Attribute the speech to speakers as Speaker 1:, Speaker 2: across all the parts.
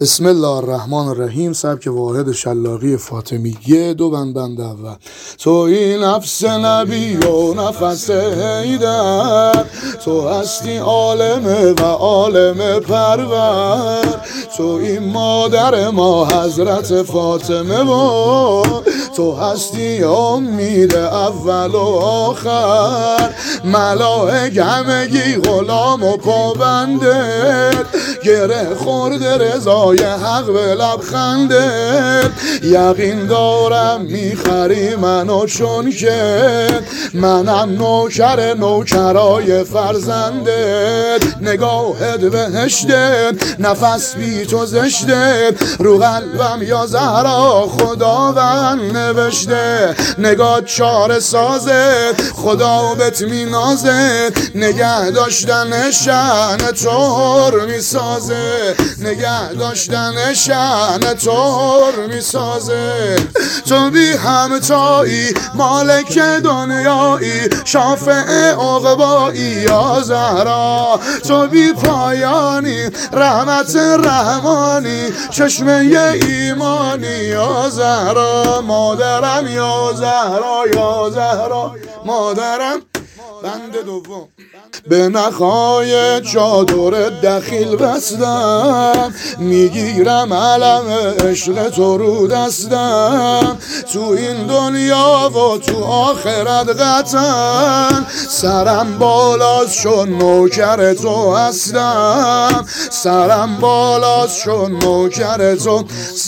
Speaker 1: بسم الله الرحمن الرحیم. سبک واحد شلاقی فاطمیه. دو بند اول. توی نفس نبی و نفس حیدر، تو هستی عالم و عالم پرور، توی مادر ما حضرت فاطمه و تو هستی امید اول و آخر. ملائک همگی غلام و پابندت، گره خورده رضای حق به لبخندت. یقین دارم میخری منو، چون که منم نوکر نوکرای فرزندت. نگاهت بهشته، نفس بی تو زشته، رو قلبم یا زهرا خداوند نوشته. نگاه چاره سازت، خدا بهت مینازت، نگه داشتن شأن تو میسازه، نگه داشتن شأن تو میسازه. تو بی همتایی مالک دنیایی، شافع عقبایی یا زهرا. تو بی پایانی رحمت رحمانی، چشمه ایمانی یا زهرا. مادرم یا زهرا، یا زهرا مادرم. بند دوم. به نخای چادر دخیل بستم، میگیرم علم عشق تو رو دستم. تو این دنیا و تو آخرت قطعا، سرم بالاست چون نوکر تو هستم، سرم بالاست چون نوکر تو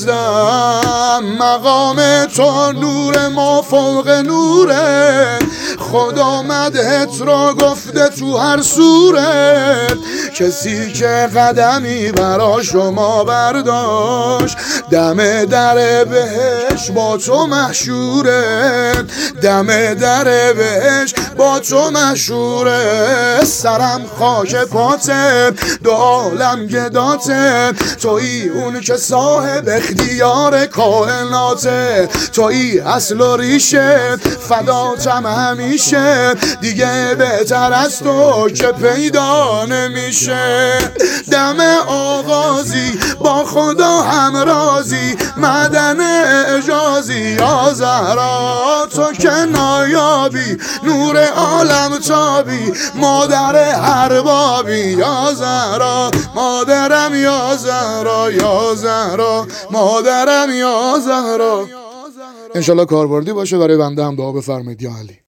Speaker 1: هستم. مقام تو نور ما فوق نوره، خدا مدحت را گفته تو هر سوره. کسی که قدمی برا شما برداشت، دم در بهش با تو محشوره، دم در بهش با تو محشوره. سرم خاک پاته، دو عالم گداته، تویی اون که صاحب اختیار کائناته. تویی اصل و ریشه، فداتم همیشه، دیگه بهتر از تو که پیدا نمیشه. دم آغازی با خدا همرازی، معدن اعجازی یا زهرا. تو که نایابی نور عالم تابی، مادر هر بابی یا زهرا. مادرم یا زهرا، یا زهرا مادرم یا زهرا. انشالله کاربردی باشه. برای بنده هم دعا بفرمایید یا علی.